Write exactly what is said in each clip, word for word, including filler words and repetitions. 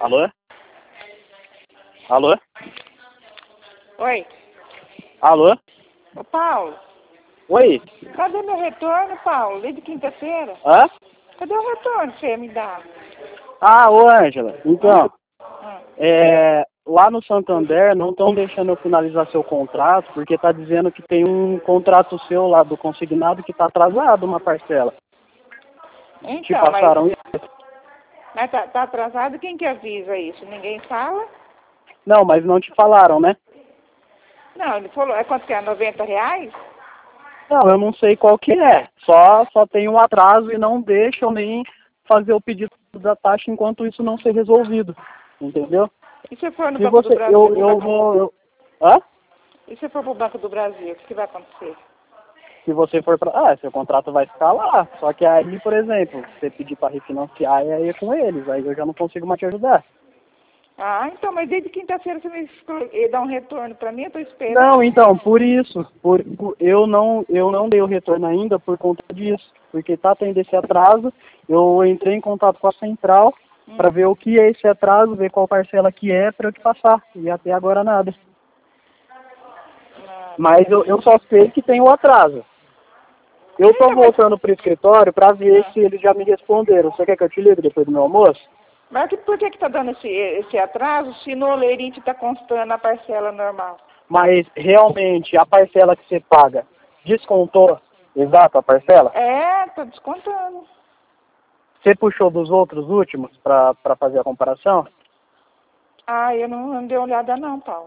Alô? Alô? Oi. Alô? Ô, Paulo. Oi? Cadê meu retorno, Paulo? Desde quinta-feira? Hã? Cadê o retorno que você ia me dar? Ah, ô Ângela, então, Ah. é, lá no Santander não estão deixando eu finalizar seu contrato, porque tá dizendo que tem um contrato seu lá do consignado que tá atrasado uma parcela. Então, Te passaram mas, isso? mas tá, tá atrasado? Quem que avisa isso? Ninguém fala? Não, mas não te falaram, né? Não, ele falou, é quanto que é? noventa reais? Não, eu não sei qual que é. Só, só tem um atraso e não deixam nem fazer o pedido da taxa enquanto isso não ser resolvido. Entendeu? E se for no Se Banco do você, Brasil? eu, O que eu vai- vou, eu, hã? E se for pro Banco do Brasil? O que, que vai acontecer? Se você for para, ah, seu contrato vai ficar lá. Só que aí, por exemplo, você pedir para refinanciar, aí é com eles. Aí eu já não consigo mais te ajudar. Ah, então, mas desde quinta-feira você me exclu- e dá um retorno pra mim, eu tô esperando. Não, então, por isso, por, por- eu não, eu não dei o retorno ainda por conta disso, porque tá tendo esse atraso. Eu entrei em contato com a central Hum. para ver o que é esse atraso, ver qual parcela que é para eu te passar. E até agora nada. Ah, Mas eu, eu só sei que tem o atraso. Eu tô Então, mas- voltando pro escritório para ver Ah. se eles já me responderam. Você quer que eu te ligue depois do meu almoço? Mas que- por que que tá dando esse, esse atraso se no Olerite tá constando a parcela normal? Mas realmente a parcela que você paga descontou exato a parcela? É, tá descontando. Você puxou dos outros últimos para fazer a comparação? Ah, eu não, não dei olhada não, Paulo.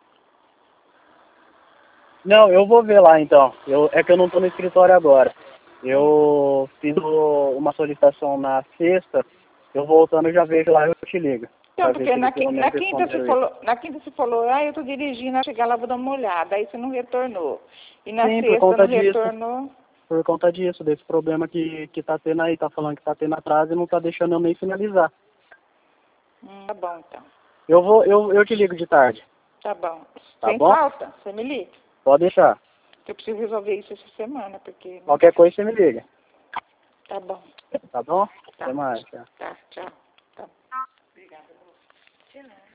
Não, eu vou ver lá então. Eu, é que eu não estou no escritório agora. Eu fiz o- uma solicitação na sexta. Eu voltando eu já vejo lá e eu te ligo. Então, Pra ver porque se na, eles qui- pelo na menos quinta você responderam isso. falou, na quinta você falou, ah, eu tô dirigindo, a chegar lá vou dar uma olhada. Aí você não retornou. E na Sim, por sexta conta não disso. retornou. Por conta disso, desse problema que, que tá tendo aí. Tá falando que tá tendo atraso e não tá deixando eu nem finalizar. Hum, tá bom, então. Eu vou, eu, eu te ligo de tarde. Tá bom. Tá Sem bom? falta, você me liga. Pode deixar. Eu preciso resolver isso essa semana, porque... Qualquer coisa você me liga. Tá bom. Tá bom? Tá. Até mais. Tchau. Tá, tchau. Tá. Obrigada, moça. De nada.